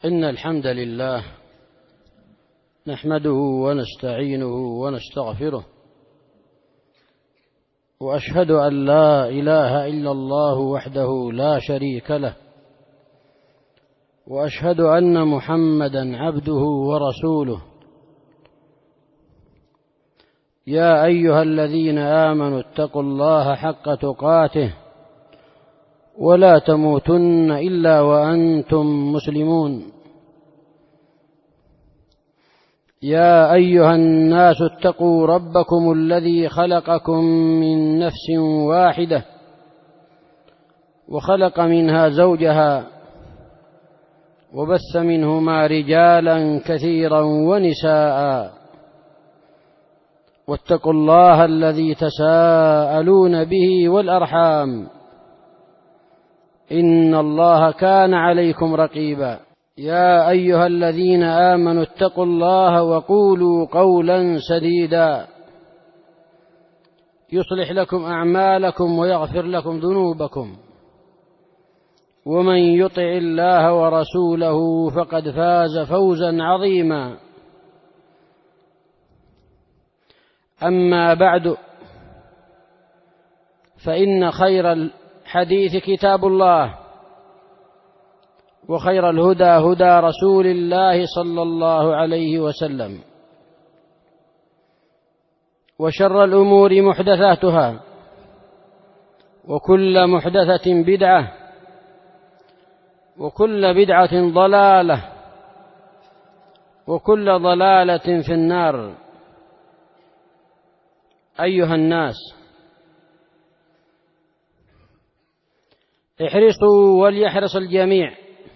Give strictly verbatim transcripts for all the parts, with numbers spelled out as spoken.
إن الحمد لله نحمده ونستعينه ونستغفره، وأشهد أن لا إله إلا الله وحده لا شريك له، وأشهد أن محمدا عبده ورسوله. يا أيها الذين آمنوا اتقوا الله حق تقاته ولا تموتن إلا وأنتم مسلمون. يا أيها الناس اتقوا ربكم الذي خلقكم من نفس واحدة وخلق منها زوجها وبث منهما رجالا كثيرا ونساء، واتقوا الله الذي تساءلون به والأرحام، إن الله كان عليكم رقيبا. يا أيها الذين آمنوا اتقوا الله وقولوا قولا سديدا يصلح لكم أعمالكم ويغفر لكم ذنوبكم، ومن يطع الله ورسوله فقد فاز فوزا عظيما. أما بعد، فإن خير الحديث كتاب الله، وخير الهدى هدى رسول الله صلى الله عليه وسلم، وشر الأمور محدثاتها، وكل محدثة بدعة، وكل بدعة ضلالة، وكل ضلالة في النار. أيها الناس، احرصوا وليحرص الجميع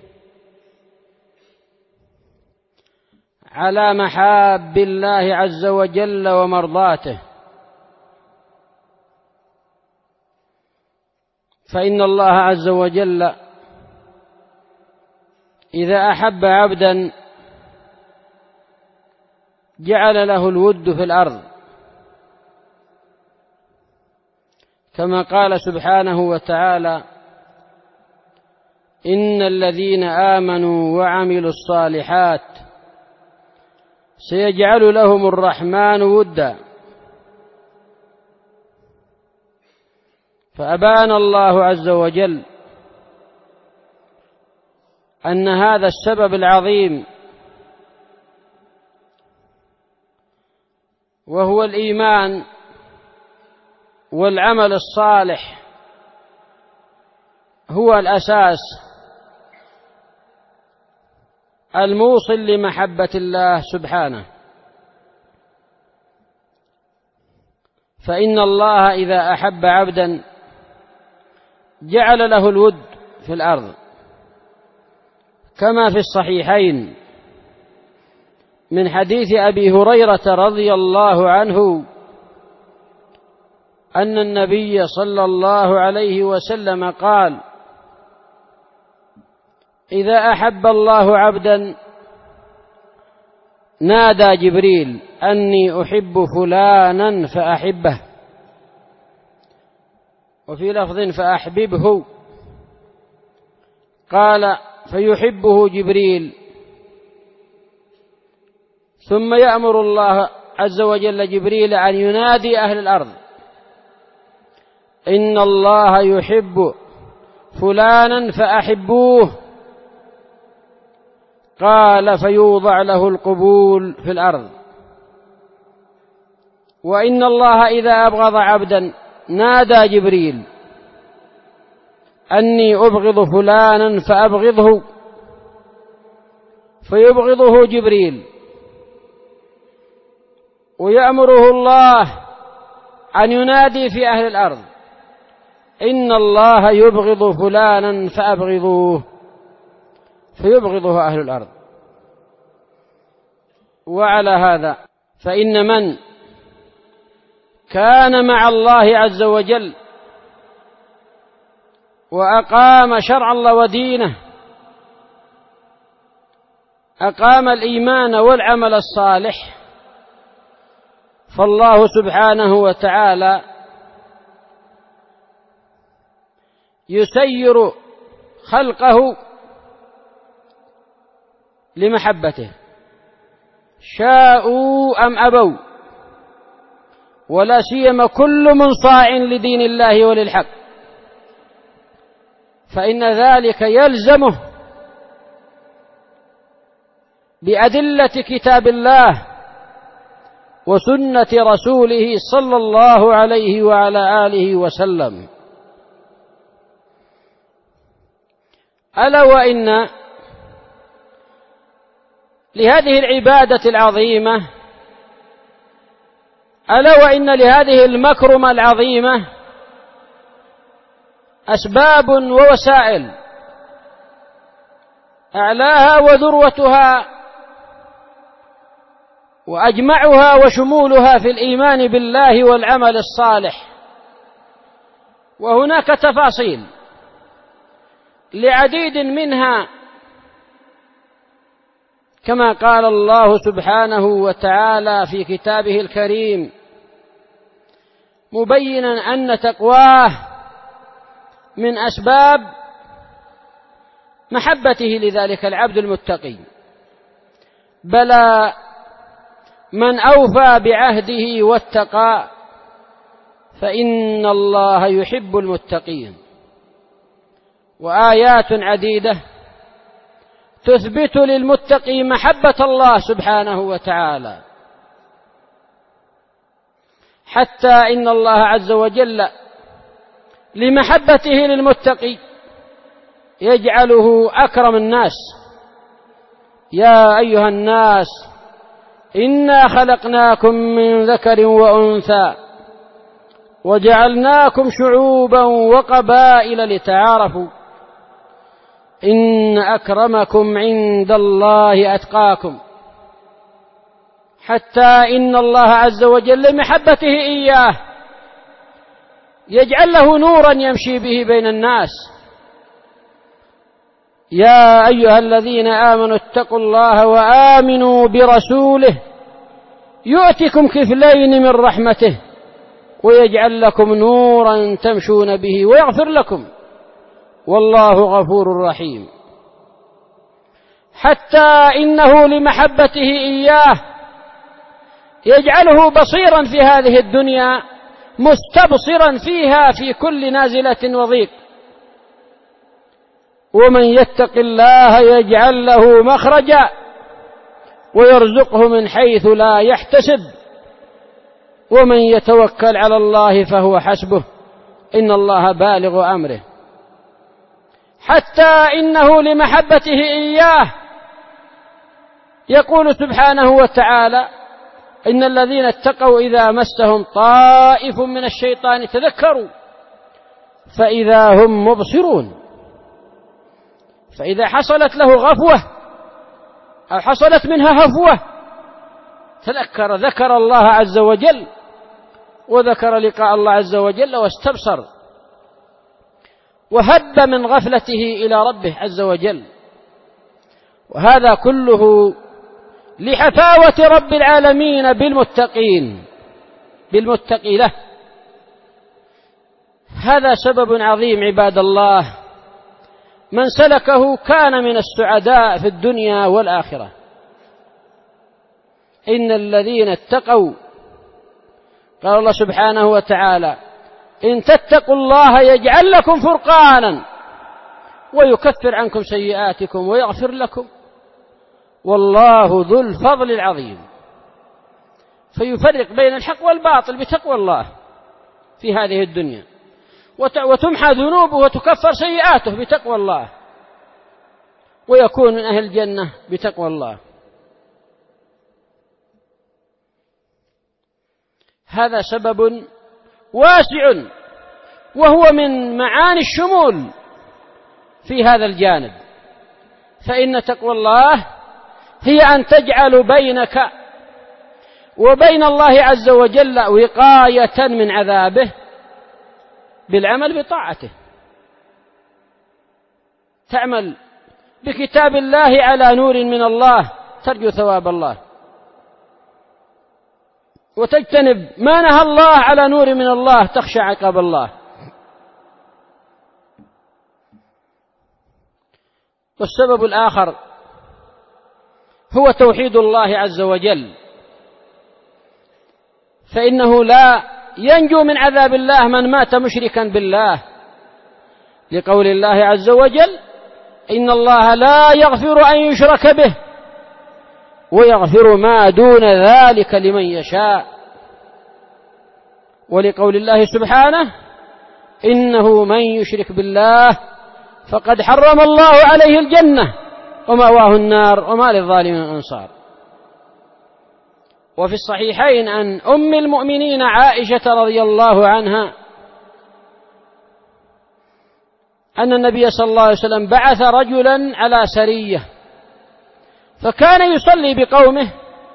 على محاب الله عز وجل ومرضاته، فإن الله عز وجل إذا أحب عبدا جعل له الود في الأرض، كما قال سبحانه وتعالى: إن الذين آمنوا وعملوا الصالحات سيجعل لهم الرحمن ودا. فأبان الله عز وجل أن هذا السبب العظيم، وهو الإيمان والعمل الصالح، هو الأساس الموصل لمحبة الله سبحانه. فإن الله إذا أحب عبدا جعل له الود في الأرض، كما في الصحيحين من حديث أبي هريرة رضي الله عنه أن النبي صلى الله عليه وسلم قال: إذا أحب الله عبدا نادى جبريل أني أحب فلانا فأحبه، وفي لفظ فأحببه، قال: فيحبه جبريل، ثم يأمر الله عز وجل جبريل أن ينادي أهل الأرض: إن الله يحب فلانا فأحبوه، قال: فيوضع له القبول في الأرض. وإن الله إذا أبغض عبدا نادى جبريل أني أبغض فلانا فأبغضه، فيبغضه جبريل، ويأمره الله أن ينادي في أهل الأرض: إن الله يبغض فلانا فأبغضوه، فيبغضه أهل الأرض. وعلى هذا فإن من كان مع الله عز وجل وأقام شرع الله ودينه، أقام الإيمان والعمل الصالح، فالله سبحانه وتعالى يسير خلقه لمحبته شاءوا أم أبوا، ولا سيما كل منصاع لدين الله وللحق، فإن ذلك يلزمه بأدلة كتاب الله وسنة رسوله صلى الله عليه وعلى آله وسلم. ألا وإن لهذه العبادة العظيمة ألا وإن لهذه المكرمة العظيمة أسباب ووسائل، أعلاها وذروتها وأجمعها وشمولها في الإيمان بالله والعمل الصالح. وهناك تفاصيل لعديد منها، كما قال الله سبحانه وتعالى في كتابه الكريم مبينا أن تقواه من أسباب محبته لذلك العبد المتقي. بلى من أوفى بعهده واتقى فإن الله يحب المتقين. وآيات عديدة تثبت للمتقي محبة الله سبحانه وتعالى، حتى إن الله عز وجل لمحبته للمتقي يجعله أكرم الناس. يا أيها الناس إنا خلقناكم من ذكر وأنثى وجعلناكم شعوبا وقبائل لتعارفوا إن أكرمكم عند الله أتقاكم. حتى إن الله عز وجل لمحبته إياه يجعل له نورا يمشي به بين الناس. يا أيها الذين آمنوا اتقوا الله وآمنوا برسوله يؤتكم كفلين من رحمته ويجعل لكم نورا تمشون به ويغفر لكم والله غفور رحيم. حتى إنه لمحبته إياه يجعله بصيرا في هذه الدنيا مستبصرا فيها في كل نازلة وضيق. ومن يتق الله يجعل له مخرجا ويرزقه من حيث لا يحتسب ومن يتوكل على الله فهو حسبه إن الله بالغ أمره. حتى إنه لمحبته إياه يقول سبحانه وتعالى إن الذين اتقوا إذا مسهم طائف من الشيطان تذكروا فإذا هم مبصرون. فإذا حصلت له غفوة أو حصلت منها هفوة تذكر ذكر الله عز وجل وذكر لقاء الله عز وجل واستبصر وهب من غفلته إلى ربه عز وجل. وهذا كله لحفاوة رب العالمين بالمتقين بالمتقي له. هذا سبب عظيم عباد الله من سلكه كان من السعداء في الدنيا والآخرة. إن الذين اتقوا قال الله سبحانه وتعالى إن تتقوا الله يجعل لكم فرقانا ويكفر عنكم سيئاتكم ويغفر لكم والله ذو الفضل العظيم. فيفرق بين الحق والباطل بتقوى الله في هذه الدنيا وتمحى ذنوبه وتكفر سيئاته بتقوى الله ويكون من أهل الجنة بتقوى الله. هذا سبب واسع وهو من معاني الشمول في هذا الجانب. فإن تقوى الله هي أن تجعل بينك وبين الله عز وجل وقاية من عذابه بالعمل بطاعته. تعمل بكتاب الله على نور من الله ترجو ثواب الله وتجتنب ما نهى الله على نور من الله تخشى عقاب الله. والسبب الآخر هو توحيد الله عز وجل، فإنه لا ينجو من عذاب الله من مات مشركا بالله، لقول الله عز وجل: إن الله لا يغفر أن يشرك به ويغفر ما دون ذلك لمن يشاء، ولقول الله سبحانه: إنه من يشرك بالله فقد حرم الله عليه الجنة ومأواه النار وما للظالمين من أنصار. وفي الصحيحين عن أم المؤمنين عائشة رضي الله عنها أن النبي صلى الله عليه وسلم بعث رجلا على سرية، فكان يصلي بقومه،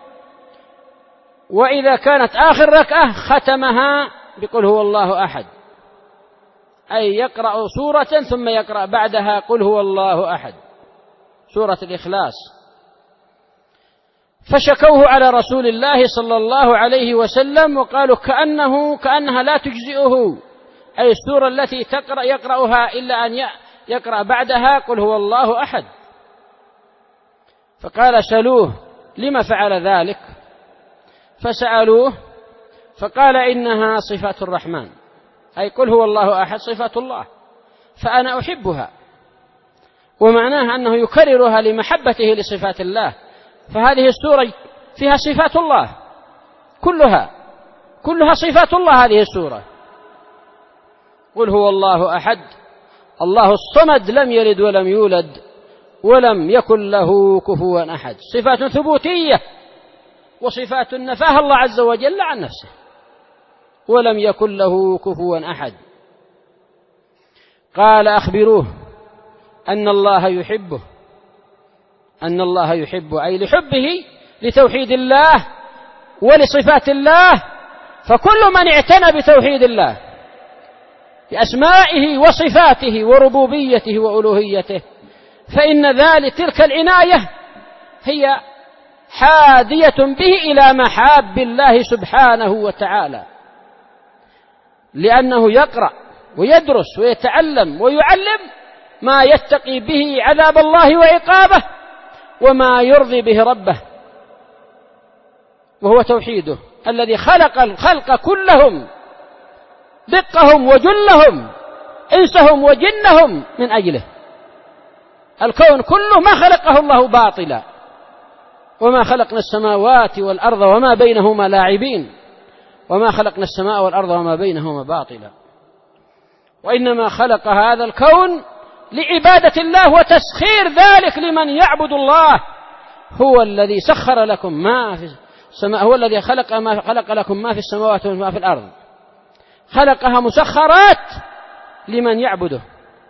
وإذا كانت آخر ركعة ختمها بقل هو الله أحد، أي يقرأ سورة ثم يقرأ بعدها قل هو الله أحد، سورة الإخلاص. فشكوه على رسول الله صلى الله عليه وسلم وقالوا كأنه كأنها لا تجزئه، أي السورة التي تقرأ يقرأها إلا أن يقرأ بعدها قل هو الله أحد. فقال: سألوه لما فعل ذلك؟ فسألوه فقال: إنها صفات الرحمن، أي قل هو الله أحد صفات الله، فأنا أحبها، ومعناه أنه يكررها لمحبته لصفات الله، فهذه السورة فيها صفات الله كلها كلها صفات الله. هذه السورة قل هو الله أحد الله الصمد لم يلد ولم يولد ولم يكن له كفوا أحد، صفات ثبوتية وصفات نفاها الله عز وجل عن نفسه، ولم يكن له كفوا أحد. قال: أخبروه أن الله يحبه، أن الله يحبه أي لحبه لتوحيد الله ولصفات الله، فكل من اعتنى بتوحيد الله بأسمائه وصفاته وربوبيته وألوهيته فإن ذلك تلك العناية هي حادية به إلى محاب الله سبحانه وتعالى، لأنه يقرأ ويدرس ويتعلم ويعلم ما يتقي به عذاب الله وعقابه وما يرضي به ربه، وهو توحيده الذي خلق الخلق كلهم دقهم وجلهم إنسهم وجنهم من أجله. الكون كله ما خلقه الله باطلا، وما خلقنا السماوات والأرض وما بينهما لاعبين، وما خلقنا السماء والأرض وما بينهما باطلا، وإنما خلق هذا الكون لعبادة الله وتسخير ذلك لمن يعبد الله. هو الذي سخر لكم ما في السماء، هو الذي خلق ما خلق لكم ما في السماوات وما في الأرض، خلقها مسخرات لمن يعبده.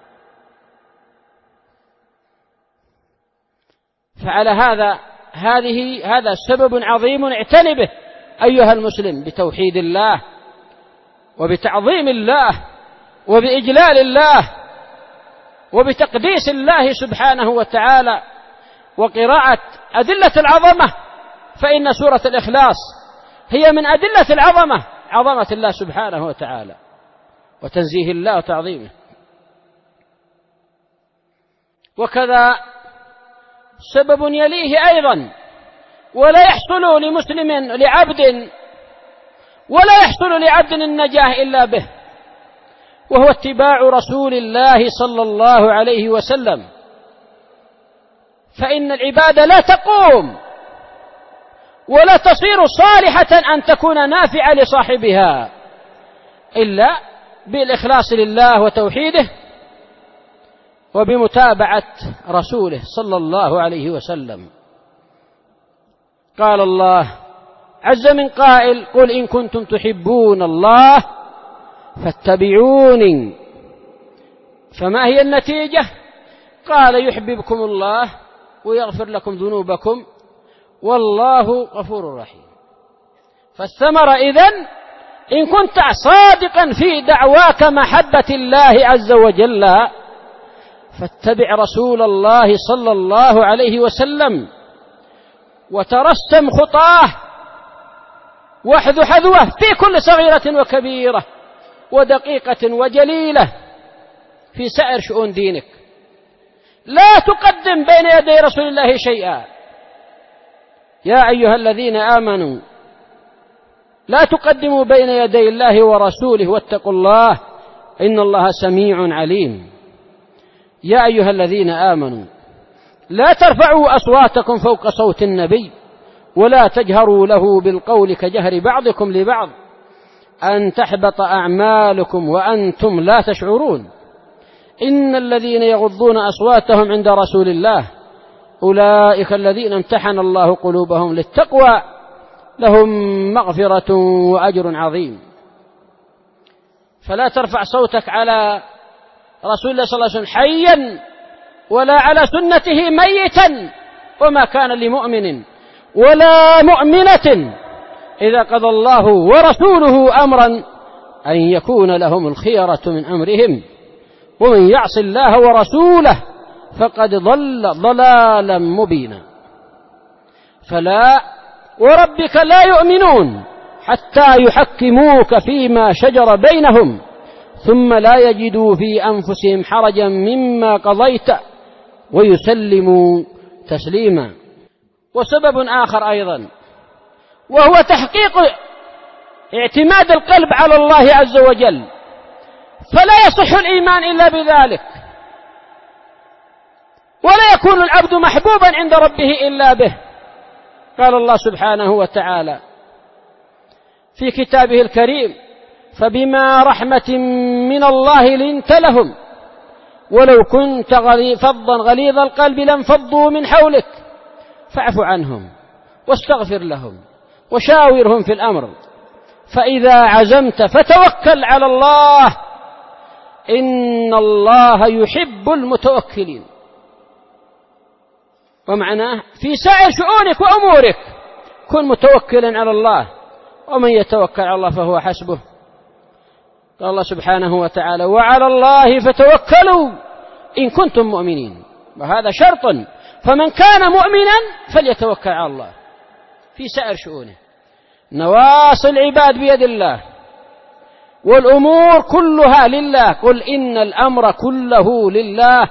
فعلى هذا هذه هذا سبب عظيم اعتني به أيها المسلم بتوحيد الله وبتعظيم الله وبإجلال الله وبتقديس الله سبحانه وتعالى وقراءة أدلة العظمة، فإن سورة الإخلاص هي من أدلة العظمة، عظمة الله سبحانه وتعالى وتنزيه الله وتعظيمه. وكذا سبب يليه أيضا ولا يحصل لمسلم لعبد ولا يحصل لعبد النجاة إلا به، وهو اتباع رسول الله صلى الله عليه وسلم. فإن العبادة لا تقوم ولا تصير صالحة أن تكون نافعة لصاحبها إلا بالإخلاص لله وتوحيده وبمتابعة رسوله صلى الله عليه وسلم. قال الله عز من قائل: قل إن كنتم تحبون الله فاتبعوني. فما هي النتيجة؟ قال: يحببكم الله ويغفر لكم ذنوبكم والله غفور رحيم. فالثمرة إذن إن كنت صادقا في دعواك محبة الله عز وجل فاتبع رسول الله صلى الله عليه وسلم وترسم خطاه واحذو حذوه في كل صغيرة وكبيرة ودقيقة وجليلة في سائر شؤون دينك. لا تقدم بين يدي رسول الله شيئا، يا أيها الذين آمنوا لا تقدموا بين يدي الله ورسوله واتقوا الله إن الله سميع عليم. يا أيها الذين آمنوا لا ترفعوا أصواتكم فوق صوت النبي ولا تجهروا له بالقول كجهر بعضكم لبعض أن تحبط أعمالكم وأنتم لا تشعرون. إن الذين يغضون أصواتهم عند رسول الله أولئك الذين امتحن الله قلوبهم للتقوى لهم مغفرة وأجر عظيم. فلا ترفع صوتك على رسول الله صلى الله عليه وسلم حيا ولا على سنته ميتا، وما كان لمؤمن ولا مؤمنة إذا قضى الله ورسوله أمرا أن يكون لهم الخيرة من أمرهم ومن يعص الله ورسوله فقد ضل ضلالا مبينا. فلا وربك لا يؤمنون حتى يحكموك فيما شجر بينهم ثم لا يجدوا في أنفسهم حرجا مما قضيت ويسلموا تسليما. وسبب آخر أيضا وهو تحقيق اعتماد القلب على الله عز وجل، فلا يصح الإيمان إلا بذلك، ولا يكون العبد محبوبا عند ربه إلا به. قال الله سبحانه وتعالى في كتابه الكريم فبما رحمة من الله لنت لهم ولو كنت فظا غليظ القلب لانفضوا من حولك فاعف عنهم واستغفر لهم وشاورهم في الأمر فإذا عزمت فتوكل على الله إن الله يحب المتوكلين. ومعناه في سائر شؤونك وأمورك كن متوكلا على الله، ومن يتوكل على الله فهو حسبه. قال الله سبحانه وتعالى وعلى الله فتوكلوا إن كنتم مؤمنين، وهذا شرط، فمن كان مؤمنا فليتوكل على الله في سائر شؤونه. نواصي العباد بيد الله والأمور كلها لله، قل إن الأمر كله لله.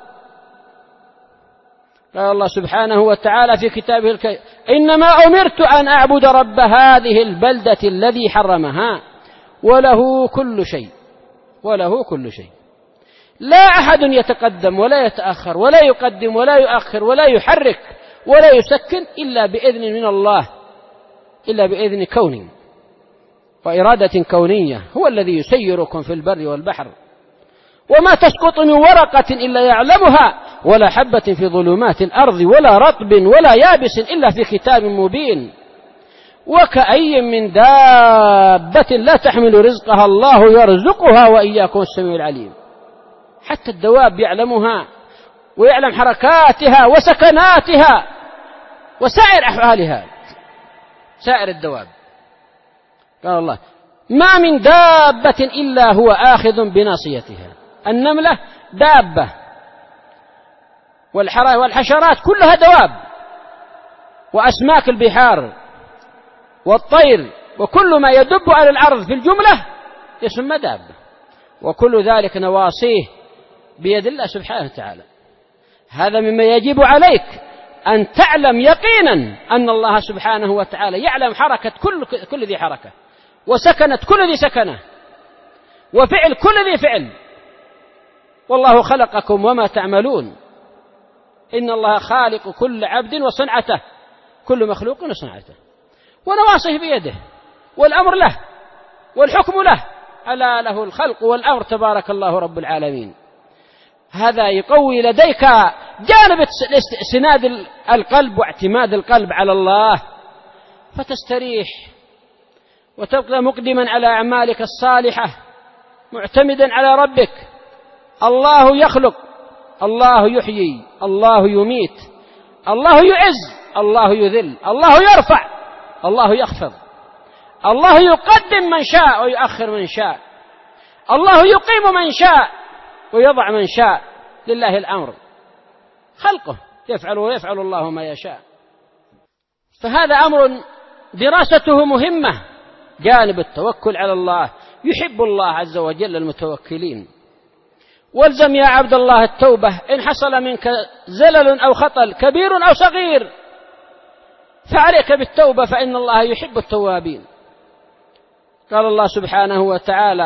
قال الله سبحانه وتعالى في كتابه الكريم إنما أمرت أن أعبد رب هذه البلدة الذي حرمها وله كل شيء وله كل شيء. لا أحد يتقدم ولا يتأخر ولا يقدم ولا يؤخر ولا يحرك ولا يسكن إلا بإذن من الله، إلا بإذن كوني وإرادة كونية. هو الذي يسيركم في البر والبحر وما تسقط من ورقة إلا يعلمها ولا حبة في ظلمات الأرض ولا رطب ولا يابس إلا في كتاب مبين. وكأي من دابة لا تحمل رزقها الله يرزقها وإياكم السميع العليم. حتى الدواب يعلمها ويعلم حركاتها وسكناتها وسائر أفعالها، سائر الدواب. قال الله ما من دابة إلا هو آخذ بناصيتها. النملة دابة والحشرات كلها دواب، وأسماك البحار والطير وكل ما يدب على الأرض في الجملة يسمى دابة، وكل ذلك نواصيه بيد الله سبحانه وتعالى. هذا مما يجب عليك أن تعلم يقينا أن الله سبحانه وتعالى يعلم حركة كل, كل ذي حركة وسكنة كل ذي سكنة وفعل كل ذي فعل. والله خلقكم وما تعملون إن الله خالق كل عبد وصنعته، كل مخلوق وصنعته، ونواصيه بيده والأمر له والحكم له، ألا له الخلق والأمر تبارك الله رب العالمين. هذا يقوي لديك جانب سناد القلب واعتماد القلب على الله، فتستريح وتبقى مقدما على أعمالك الصالحة معتمدا على ربك. الله يخلق، الله يحيي، الله يميت، الله يعز، الله يذل، الله يرفع، الله يخفض، الله يقدم من شاء ويؤخر من شاء، الله يقيم من شاء ويضع من شاء، لله الأمر، خلقه يفعل ويفعل الله ما يشاء. فهذا أمر دراسته مهمة، جانب التوكل على الله. يحب الله عز وجل المتوكلين. والزم يا عبد الله التوبة إن حصل منك زلل أو خطل كبير أو صغير، فعليك بالتوبة فإن الله يحب التوابين. قال الله سبحانه وتعالى: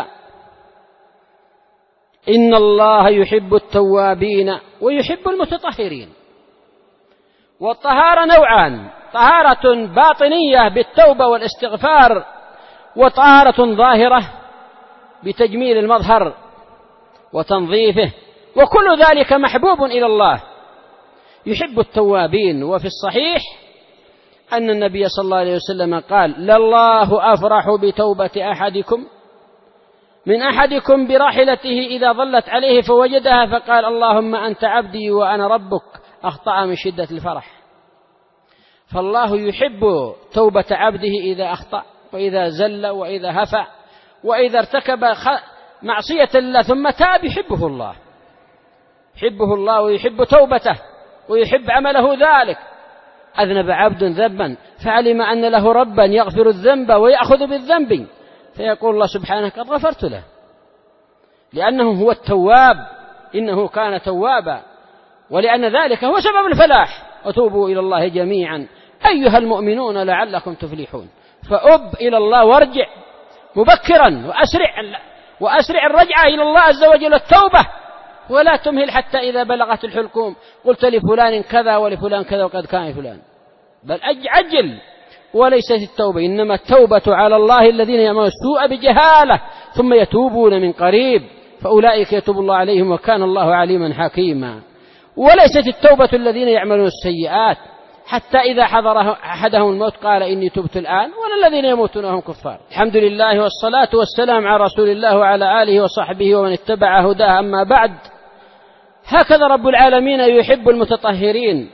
إن الله يحب التوابين ويحب المتطهرين. والطهارة نوعان: طهارة باطنية بالتوبة والاستغفار، وطهارة ظاهرة بتجميل المظهر وتنظيفه، وكل ذلك محبوب إلى الله، يحب التوابين. وفي الصحيح أن النبي صلى الله عليه وسلم قال: لله أفرح بتوبة أحدكم من أحدكم براحلته إذا ظلت عليه فوجدها فقال: اللهم أنت عبدي وأنا ربك، أخطأ من شدة الفرح. فالله يحب توبة عبده إذا أخطأ وإذا زل وإذا هفع وإذا ارتكب معصية الله ثم تاب، يحبه الله، يحبه الله ويحب توبته ويحب عمله ذلك. أذنب عبد ذنبا فعلم أن له ربا يغفر الذنب ويأخذ بالذنب، فيقول الله سبحانه: قد غفرت له، لأنه هو التواب، إنه كان توابا، ولأن ذلك هو سبب الفلاح. وتوبوا إلى الله جميعا أيها المؤمنون لعلكم تفلحون. فأب إلى الله وارجع مبكرا وأسرع وأسرع الرجعة إلى الله عز وجل التوبة، ولا تمهل حتى إذا بلغت الحلقوم قلت لفلان كذا ولفلان كذا وقد كان فلان، بل أجل. وليست التوبة، إنما التوبة على الله الذين يعملون السوء بجهالة ثم يتوبون من قريب فأولئك يتوب الله عليهم وكان الله عليما حكيما. وليست التوبة الذين يعملون السيئات حتى إذا حضر أحدهم الموت قال إني تبت الآن، ولا الذين يموتون وهم كفار. الحمد لله والصلاة والسلام على رسول الله وعلى آله وصحبه ومن اتبع هداه. أما بعد، هكذا رب العالمين يحب المتطهرين،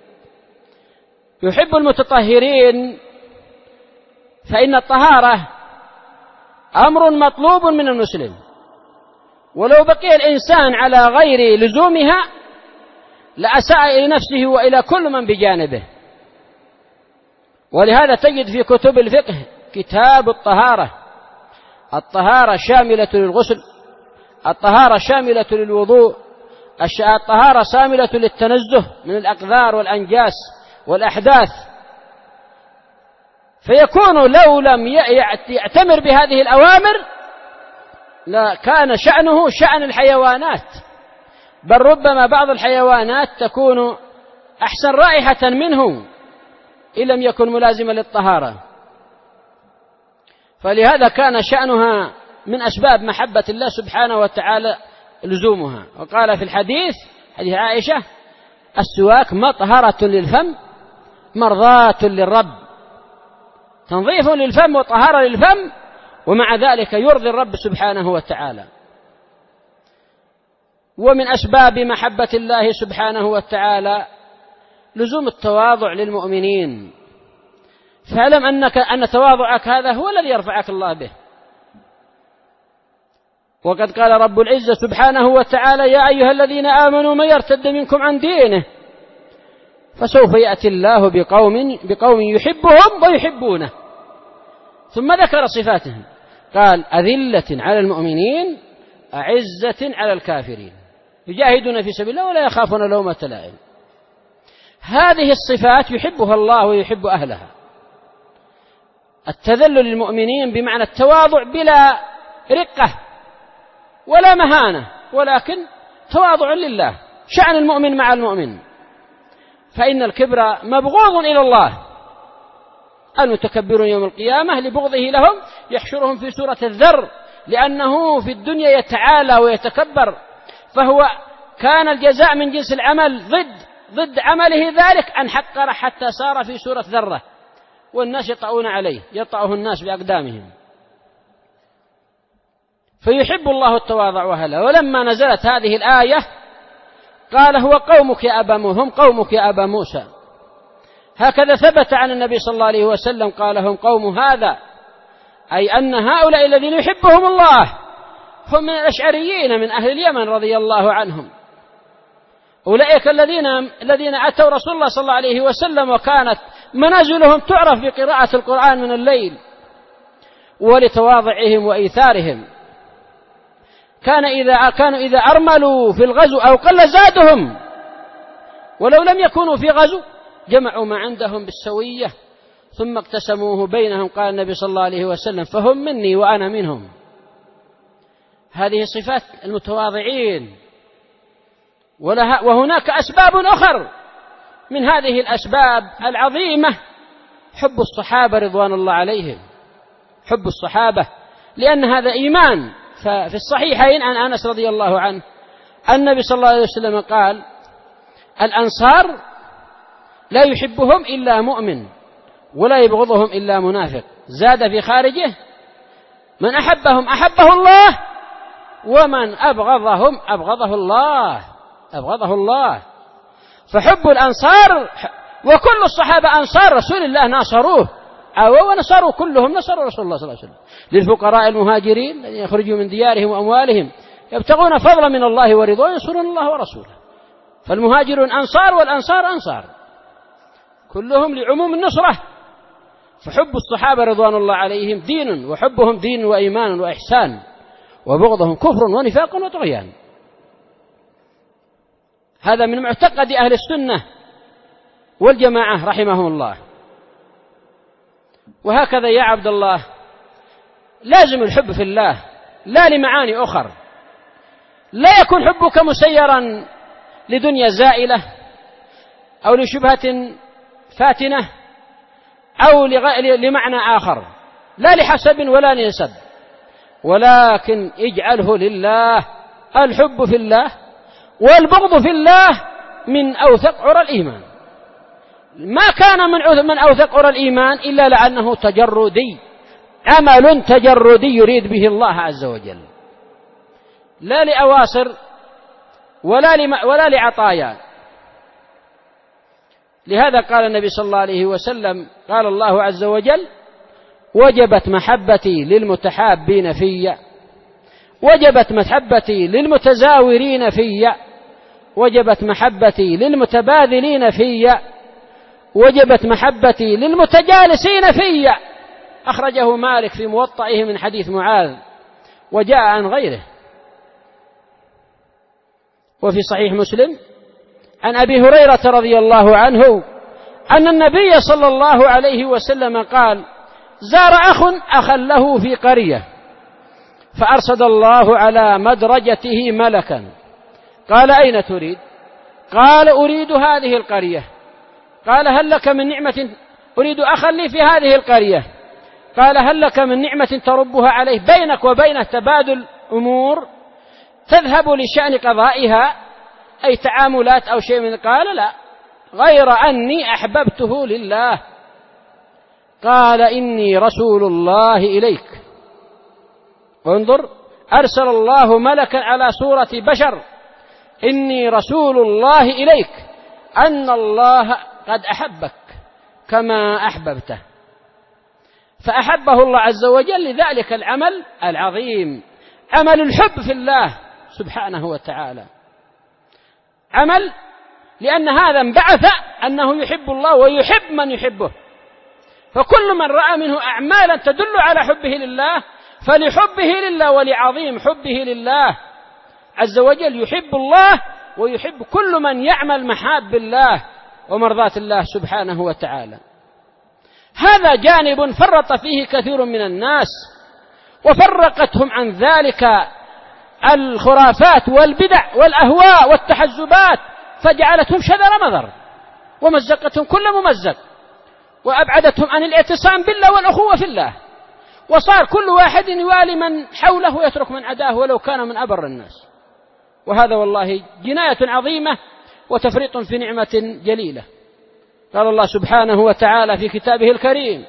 يحب المتطهرين، فإن الطهارة أمر مطلوب من المسلم، ولو بقي الإنسان على غير لزومها لأساء إلى نفسه وإلى كل من بجانبه. ولهذا تجد في كتب الفقه كتاب الطهارة: الطهارة شاملة للغسل، الطهارة شاملة للوضوء، الطهارة شاملة للتنزه من الأقذار والأنجاس والأحداث. فيكون لو لم يأتمر بهذه الأوامر لا كان شأنه شأن الحيوانات، بل ربما بعض الحيوانات تكون أحسن رائحة منه إن لم يكن ملازما للطهارة. فلهذا كان شأنها من أسباب محبة الله سبحانه وتعالى لزومها. وقال في الحديث حديث عائشة: السواك مطهرة للفم مرضاة للرب، تنظيف للفم وطهارة للفم، ومع ذلك يرضي الرب سبحانه وتعالى. ومن أسباب محبة الله سبحانه وتعالى لزوم التواضع للمؤمنين. فاعلم أنك أن تواضعك هذا هو الذي يرفعك الله به. وقد قال رب العزة سبحانه وتعالى: يا أيها الذين آمنوا من يرتد منكم عن دينه فسوف يأتي الله بقوم, بقوم يحبهم ويحبونه. ثم ذكر صفاتهم، قال: أذلة على المؤمنين أعزة على الكافرين يجاهدون في سبيل الله ولا يخافون لومة لائم. هذه الصفات يحبها الله ويحب أهلها. التذلل للمؤمنين بمعنى التواضع بلا رقة ولا مهانة، ولكن تواضع لله، شأن المؤمن مع المؤمن. فإن الكبر مبغوض إلى الله، المتكبرون يوم القيامة لبغضه لهم يحشرهم في سورة الذر، لأنه في الدنيا يتعالى ويتكبر، فهو كان الجزاء من جنس العمل ضد ضد عمله ذلك أن حقر حتى صار في سورة ذرة، والناس يطعون عليه، يطعه الناس بأقدامهم. فيحب الله التواضع وهلا. ولما نزلت هذه الآية قال: هو قومك يا أبا موسى، هم قومك يا أبا موسى. هكذا ثبت عن النبي صلى الله عليه وسلم قال: هم قوم هذا، أي أن هؤلاء الذين يحبهم الله هم من الأشعريين من أهل اليمن رضي الله عنهم. أولئك الذين الذين أتوا رسول الله صلى الله عليه وسلم وكانت منازلهم تعرف بقراءة القرآن من الليل، ولتواضعهم وإيثارهم. كان إذا كانوا إذا أرملوا في الغزو أو قل زادهم، ولو لم يكونوا في غزو جمعوا ما عندهم بالسوية ثم اقتسموه بينهم. قال النبي صلى الله عليه وسلم فهم مني وأنا منهم. هذه صفات المتواضعين. وهناك أسباب أخر من هذه الأسباب العظيمة حب الصحابة رضوان الله عليهم، حب الصحابة، لأن هذا إيمان. ففي الصحيحين عن أنس رضي الله عنه النبي صلى الله عليه وسلم قال الأنصار لا يحبهم إلا مؤمن ولا يبغضهم إلا منافق. زاد في خارجه من أحبهم أحبه الله ومن أبغضهم أبغضه الله أبغضه الله. فحب الأنصار، وكل الصحابة أنصار رسول الله ناصروه ونصروا كلهم نصروا رسول الله صلى الله عليه وسلم. للفقراء المهاجرين الذين يخرجوا من ديارهم وأموالهم يبتغون فضلا من الله ورضوانه ينصرون الله ورسوله. فالمهاجرون أنصار والأنصار أنصار كلهم لعموم النصرة. فحب الصحابة رضوان الله عليهم دين، وحبهم دين وإيمان وإحسان، وبغضهم كفر ونفاق وطغيان. هذا من معتقد أهل السنة والجماعة رحمهم الله. وهكذا يا عبد الله لازم الحب في الله لا لمعاني أخر. لا يكون حبك مسيرا لدنيا زائلة أو لشبهة فاتنة أو لمعنى آخر، لا لحسب ولا لنسب، ولكن اجعله لله. الحب في الله والبغض في الله من أوثق عرى الإيمان. ما كان من أوثق عرى الإيمان إلا لأنه تجردي، عمل تجردي يريد به الله عز وجل، لا لأواصر ولا ولا لعطايا. لهذا قال النبي صلى الله عليه وسلم قال الله عز وجل وجبت محبتي للمتحابين في، وجبت محبتي للمتزاورين في، وجبت محبتي للمتباذلين في، وجبت محبتي للمتجالسين في. أخرجه مالك في موطئه من حديث معاذ وجاء عن غيره. وفي صحيح مسلم عن أبي هريرة رضي الله عنه أن النبي صلى الله عليه وسلم قال زار أخ أخا له في قرية فأرصد الله على مدرجته ملكا قال أين تريد؟ قال أريد هذه القرية. قال هل لك من نعمة؟ أريد أخا لي في هذه القرية. قال هل لك من نعمة تربها عليه بينك وبينه تبادل أمور تذهب لشأن قضائها أي تعاملات أو شيء من؟ قال لا، غير أني أحببته لله. قال إني رسول الله إليك. انظر، أرسل الله ملكا على صورة بشر، إني رسول الله إليك، أن الله قد أحبك كما أحببته. فأحبه الله عز وجل لذلك العمل العظيم، عمل الحب في الله سبحانه وتعالى، عمل لأن هذا انبعث أنه يحب الله ويحب من يحبه. فكل من رأى منه أعمالا تدل على حبه لله فلحبه لله ولعظيم حبه لله عز وجل يحب الله ويحب كل من يعمل محاب الله ومرضاة الله سبحانه وتعالى. هذا جانب فرط فيه كثير من الناس وفرقتهم عن ذلك الخرافات والبدع والأهواء والتحزبات، فجعلتهم شذر مذر ومزقتهم كل ممزق وأبعدتهم عن الاعتصام بالله والأخوة في الله، وصار كل واحد يوالي من حوله ويترك من عداه ولو كان من أبر الناس. وهذا والله جناية عظيمة وتفريط في نعمة جليلة. قال الله سبحانه وتعالى في كتابه الكريم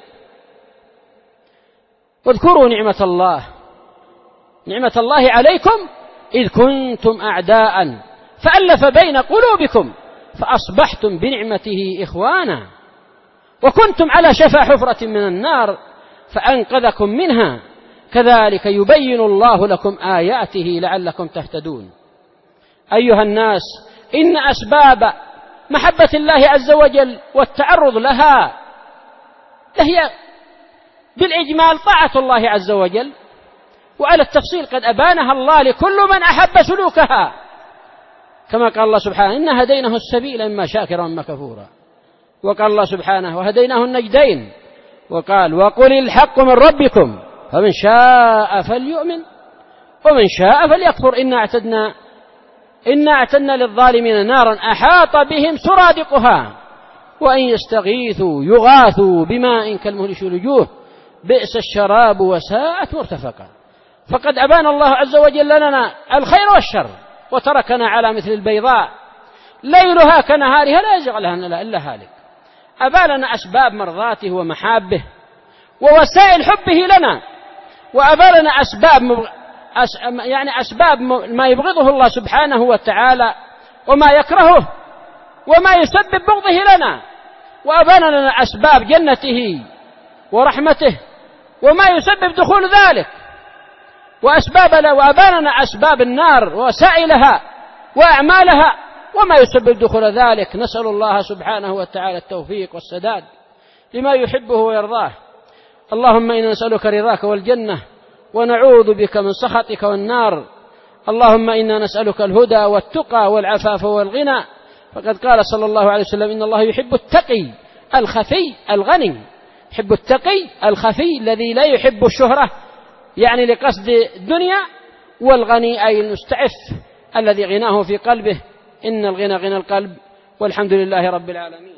واذكروا نعمة الله نعمة الله عليكم إذ كنتم أعداء فألف بين قلوبكم فأصبحتم بنعمته إخوانا وكنتم على شفا حفرة من النار فأنقذكم منها كذلك يبين الله لكم آياته لعلكم تهتدون. أيها الناس، إن أسباب محبة الله عز وجل والتعرض لها هي بالإجمال طاعة الله عز وجل، وعلى التفصيل قد أبانها الله لكل من أحب سلوكها، كما قال الله سبحانه إنا هديناه السبيل إما شاكرا وإما كفورا. وقال الله سبحانه وهديناه النجدين، وقال وقل الحق من ربكم فمن شاء فليؤمن ومن شاء فليكفر إنا اعتدنا إنا اعتدنا للظالمين نارا أحاط بهم سرادقها وإن يستغيثوا يغاثوا بماء كالمهل يشوي الوجوه بئس الشراب وساءت مرتفقا. فقد أبان الله عز وجل لنا الخير والشر وتركنا على مثل البيضاء ليلها كنهارها لا يزغ لها إلا هالك. أبان لنا أسباب مرضاته ومحابه ووسائل حبه لنا، وأبان لنا أسباب يعني أسباب ما يبغضه الله سبحانه وتعالى وما يكرهه وما يسبب بغضه لنا، وأبان لنا أسباب جنته ورحمته وما يسبب دخول ذلك، وأسباب وأبان لنا أسباب النار ووسائلها وأعمالها وما يسبب دخول ذلك. نسأل الله سبحانه وتعالى التوفيق والسداد لما يحبه ويرضاه. اللهم إنا نسألك رضاك والجنة ونعوذ بك من سخطك والنار. اللهم إنا نسألك الهدى والتقى والعفاف والغنى، فقد قال صلى الله عليه وسلم إن الله يحب التقي الخفي الغني. يحب التقي الخفي الذي لا يحب الشهرة يعني لقصد الدنيا، والغني أي المستعف الذي غناه في قلبه. إن الغنى غنى القلب، والحمد لله رب العالمين.